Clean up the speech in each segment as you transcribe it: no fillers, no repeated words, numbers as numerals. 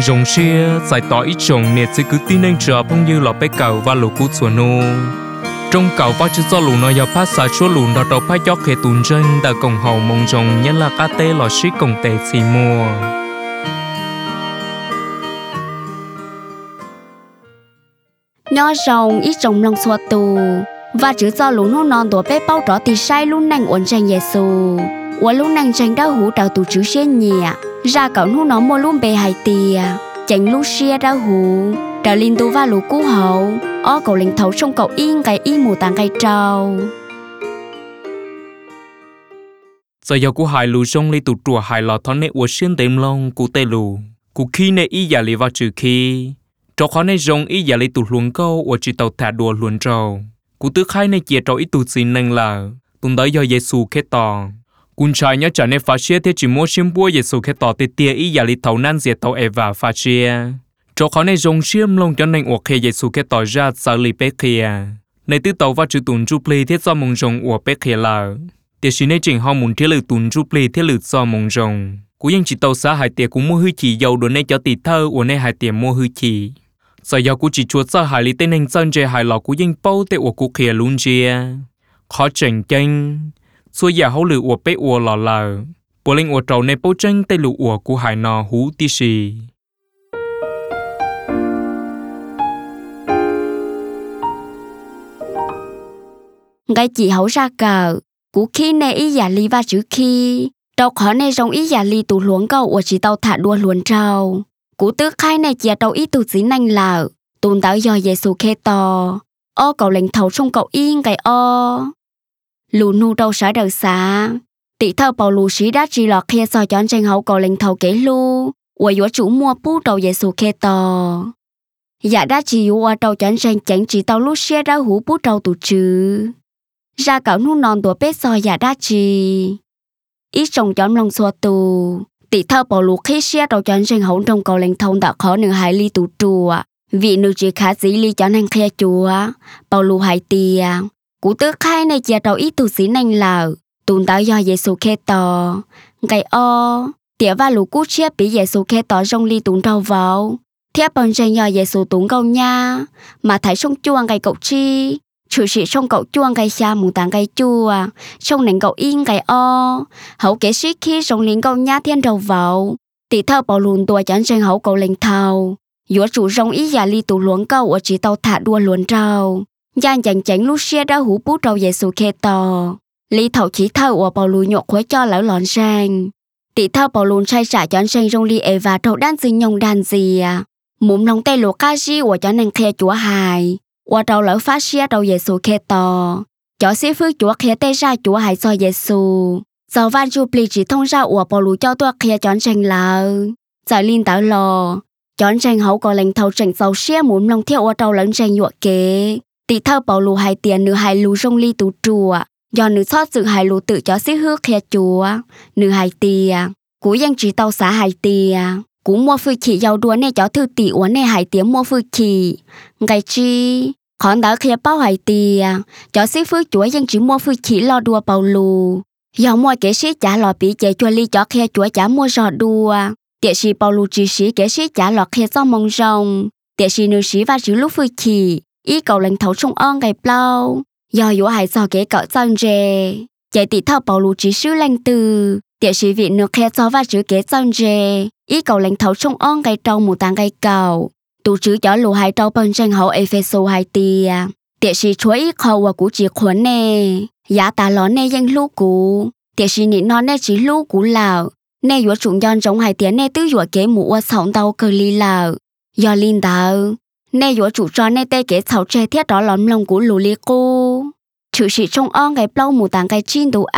rồng xia giải tỏa ít trồng nè chỉ cứ tin anh chờ phong như lọ bé cầu và lũ cú chuột nô trong cầu và chỉ do lũ nó giờ phát xả chúa lũ đó đầu phát gió khề tùn chân đã cổng hậu mong rồng nhất là cá tê lọ xí cổng tê xì mùa nhỏ rồng ít trồng lòng xua tù và chỉ do lũ nó non tuổi bé bao đó thì sai luôn nành ổn tranh Giêsu và lúc nành tranh đã hú đầu tù chữ xế nhẹ ra cậu nó mua luôn bề hai tìa chánh lúc xia đã hú đầu linh tu và lũ cú hậu ó cậu linh thấu trong cậu yên cái y mù tàng cái trâu giờ giờ cú hài lũ rong li tụ trùa hài lọ thon nè uất xuyên đêm long cú tê lũ cú khi nè y giả li vào trừ khi cho khó nè rong y giả li tụ luồng câu uất chỉ tàu thả đùa luồng trâu cú tứ khai nè chia trâu ít tụ xin nâng là tuần tới do Giêsu khét tỏ quân trai nhớ trả nên phát xia thế chỉ mua xiêm bùa Giêsu khét tỏ tê tia y giả li thấu nan diệt tàu Eva phát xia cho khó nè rong xiêm long cho nên uất khê Giêsu khét tỏ ra xử lý bé kia này tứ tàu và chữ tuần chụp li thế do mong rong uất bé kia là tiệt sĩ này chỉnh họ muốn thiết lử tuần chụp li thiết lử do mong rong cúยังchỉ tàu xã hải tiệt cũng mua hư chỉ dầu đồ này cho tỷ thơ uất này hải tiệt mua hư chỉ giờ giờ cú chỉ chuột ra hải lý tên hình dân chơi hải lọ cúยังbao tệ uất cú kia luôn chia khó chỉnh chênh xui giờ hậu lử uất bé uất lọ lờ bộ linh uất trâu này bao chênh tây lử uất cú hải nọ hú tí xì cái chị hậu ra cờ cú khi nè ý giả lý và chữ khi đâu khó nè rong ý giả lý tụ luống cầu ở chỉ tàu thả đua luồn trâu cú tước khai nè chia tàu ý tụ dính nành lợ tụn tao do Giêsu khê to o cậu lệnh thấu trong cậu yên cái o lù nu đâu sở đời xa tỷ thơ bảo lù sĩ đã chỉ lọt khê so chọn tranh hậu cậu lệnh thấu kế lu ở giữa chủ mua bút đầu Giêsu khê to dạ đã chỉ ở đầu chọn tranh chẳng chỉ tàu lúc xe đã hú bút đầu tụ chứ ra cậu nu non tuổi bé soi dạ đã chỉ ít trồng chọn lòng xua tù tỷ thơ bảo lù khi xe đầu chọn tranh hậu trong cậu lệnh thông đã khó nửa hai ly tụ chùa vì nữ chỉ khá dĩ ly chọn hành khe chùa bảo lù hai tìa cú tước khai này chia đầu ít tụ xí nành lờ tụn tao do Giêsu khê to cái o tía và lù cú chia bị Giêsu khê to rong ly tụn trâu vào thiếp bằng tranh do Giêsu tụn câu nha mà thấy sông chuông cái cậu chi chủ sĩ sông cậu chuông cái xa mù tàng cái chua sông nền cậu yên cái o hậu kế sĩ khi sông liền cậu nha thiên đầu vào tỷ thơ bảo lùn tua chán tranh hậu cậu lệnh thầu giữa chủ rong ý giả ly tụ luống câu ở chỉ tàu thả đua luồn trâu gian chẳng chánh lúc xe đã hú bút trâu Giêsu khê to ly thầu chỉ thơ ở bảo lùn nhọc khuấy cho lão lòn sang tỷ thơ bảo lùn say xả chán tranh rong ly Eva trâu đan dinh nhông đàn gì mụm nông tê lụa ca di ở chán nền khe chúa hài qua trâu lỡ phát xe trâu Giêsu khê to cho sĩ phước chúa khé tê ra chúa hài so Giêsu giờ van chụp lì chỉ thông ra ở bảo lùn cho tôi khé chán tranh lỡ giải linh táo lò chọn tranh hậu có lệnh thầu tranh giàu xe muốn lòng theo ở trâu lớn tranh nhụa kế tỷ thơ bảo lù hai tiền nửa hai lù rong ly tụ chùa do nữ xót sự hai lù tự cho sĩ hước khe chúa nửa hai tìa cúยังchỉ tàu xã hai tìa cú mua phui chỉ giàu đua nè cho thư tỷ uốn nè hai tiếng mua phui chỉ ngày chi khón đỡ khe bao hai tìa cho sĩ phước chúaยังchỉ mua phui chỉ lo đua bảo lù do mua kế sĩ trả lò bị chạy chua ly cho khe chúa trả mua giò đua tiệt sĩ bảo lù chỉ sĩ kế sĩ trả lọt khe do mong rồng tiệt sĩ nữ sĩ và chữ lúc phui chỉ ý cầu lệnh thấu trong on ngày bao do yếu hải do kế cỡ dân rề chạy tỷ thơ bảo lù chỉ sư lành từ tiệt sĩ vị nước khe do và chữ kế dân rề ý cầu lệnh thấu trong on ngày trâu mù tàng ngày cầu tụ chữ cho lù hai trâu bên tranh hậu Epheso hai tìa tiệt sĩ chúa ý khâu và cú chỉ khuẩn nè giá tà ló nè danh lũ cú tiệt sĩ nị non nè chỉ lũ cú lào nè yếu trụng yon giống hai tiếng nè tứ yếu kế mũ ở sòng tàu cờ ly lào do linh tàu nè yếu chủ cho nè tê kế thảo che thiết đó lón lông của lù li cô chữ sĩ trong on cái plau mù tàng cái chín đủ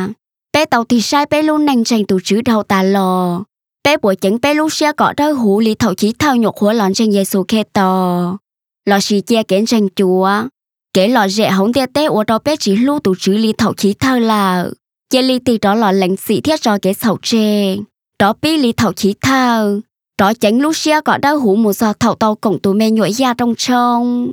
bé tàu thì sai bé luôn nành tranh tụ chữ đầu tà lò bé buổi chánh bé lúc xe cọ đôi hú li thảo chí thao nhục húa lón tranh Giêsu khê to lò xì che kén tranh chúa kế lò rẻ hống tia té ở đó bé chỉ lưu tụ chữ li thảo chí thao là chế li tì đó là lệnh sĩ thiết cho cái sầu tre đó bí li thảo chí thao đó chánh lúc xe cọ đôi hú một giò thảo tàu cổng tụ mê nhội ra trong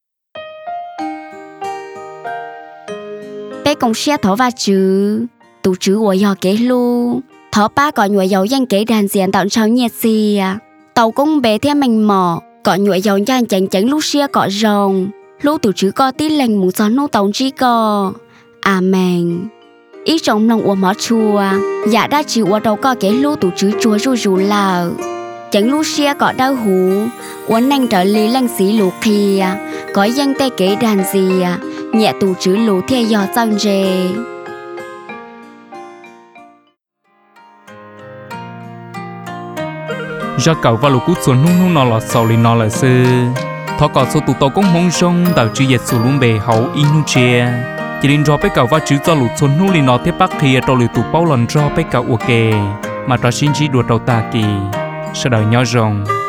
bé công xe thỏ va chữ tụ chữ của giò kế lu thỏ ba cọ nhội dầu danh kế đàn diện tạo trao nhiệt gì tàu công bé theo mình mỏ có nhụy dòng chan chánh chánh lúc xia có rồng lúc từ chữ co tí lành mù gió nô tàu chi co amen ý trong lòng của mỏ chùa dạ đã chịu ở đâu có cái lúc từ chữ chùa ru ru là chẳng lúc xia có đau hú uốn nành trở lý lăng xí lù kia có danh tê kế đàn gì nhẹ tù chữ lù theo gió răng rề ra cầu vào lục cút xuống nung nung nọ lọt sầu li nọ là sư thọ cọ số tụ tàu cũng mong sông tàu chữ yết sù lùm bề hậu inu chia chỉ đến cho bé cầu vào chữ cho lục xuống nung li nọ tiếp bắc kia tàu lì tụ bao lần cho bé cầu ok mà cho xin chỉ đuổi tàu ta kỳ sau đời nhỏ rồng